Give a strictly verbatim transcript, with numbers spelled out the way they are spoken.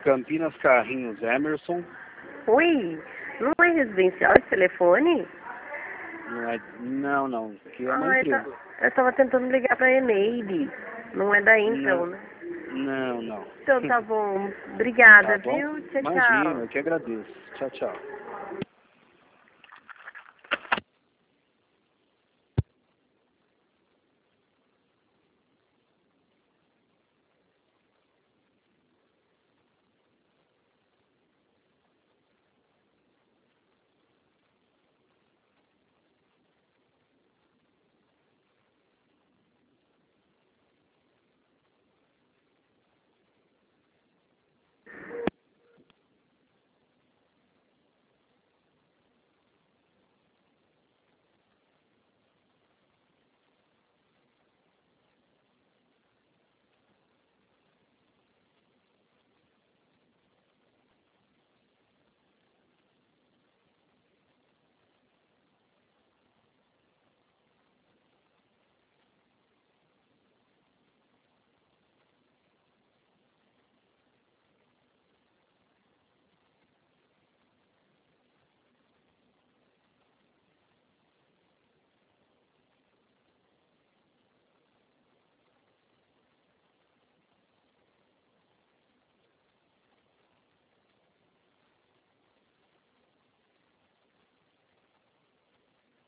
Campinas Carrinhos Emerson. Oi, não é residencial esse telefone? Não, é, não, não. Aqui é uma Ah, eu, empresa. tá, eu tava tentando ligar pra Eneide. Não é daí então, Não, né? não, não. Então tá bom. Obrigada, Tá bom? viu? Tchau, Imagina, tchau. eu que agradeço. Tchau, tchau.